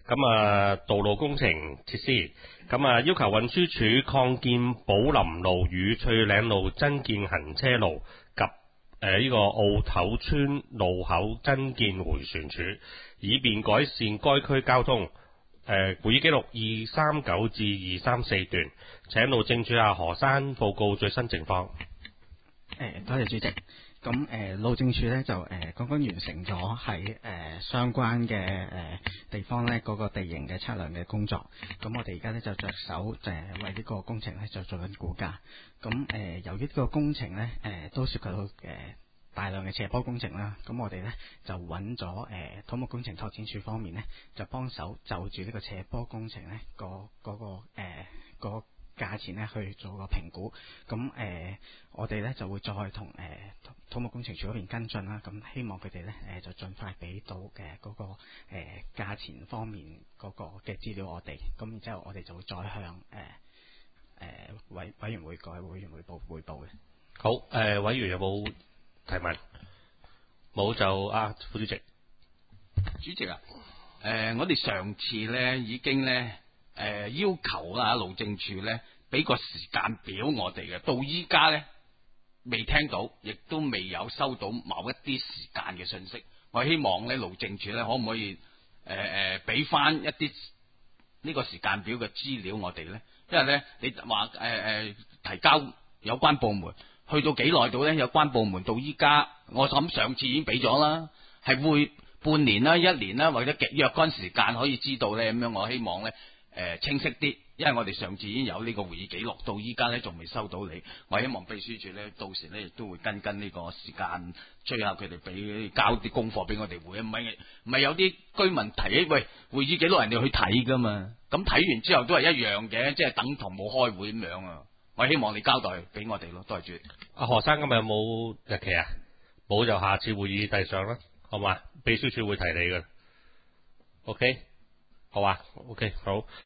道路工程設施，要求運輸署擴建寶林路與翠嶺路增建行車路及呢個澳頭村路口增建迴旋處，以便改善該區交通。會議記錄239至234段，請路政署何生報告最新情況。 多謝主席。咁路政署呢，就剛剛完成咗喺相關嘅地方呢嗰個地形嘅測量嘅工作。咁我哋而家呢，就着手為呢個工程呢，就做緊估價。咁由於呢個工程呢，都涉及到大量嘅斜坡工程啦，咁我哋呢，就揾咗土木工程拓展署方面呢，就幫手就住呢個斜坡工程呢個價錢呢去做個評估。咁我哋呢，就會再同土木工程署嗰邊跟進啦。咁希望佢哋呢，就盡快俾到嗰個價錢方面嗰個嘅資料我哋。咁然之後我哋就會再向委員會改會員會報匯報嘅。 好，委員有冇提問？冇就副主席。 主席啊，我哋上次呢已經呢要求路政署呢俾個時間表我哋嘅，到依家呢未聽到，亦都未有收到某一啲時間嘅信息。我希望呢路政署呢可唔可以俾翻一啲呢個時間表嘅資料我哋呢？因為呢你話提交有關部門去到幾耐到呢？有關部門到依家，我諗上次已經俾咗啦，係會半年啦、1年啦，或者若干時間可以知道呢。咁樣我希望呢清晰啲，因為我哋上次已經有呢個會議記錄，到依家呢仲未收到你。我希望秘書處呢到時呢亦都會跟呢個時間，催下佢哋俾交啲功課俾我哋會，唔係有啲居民提起喂會議記錄人哋去睇噶嘛，咁睇完之後都係一樣嘅，即係等同冇開會咁樣啊。我希望你交代俾我哋咯，多謝主席。 何生今日有冇日期啊？冇就下次會議遞上啦，好嘛？秘書處會提你嘅。OK，好啊，OK，好。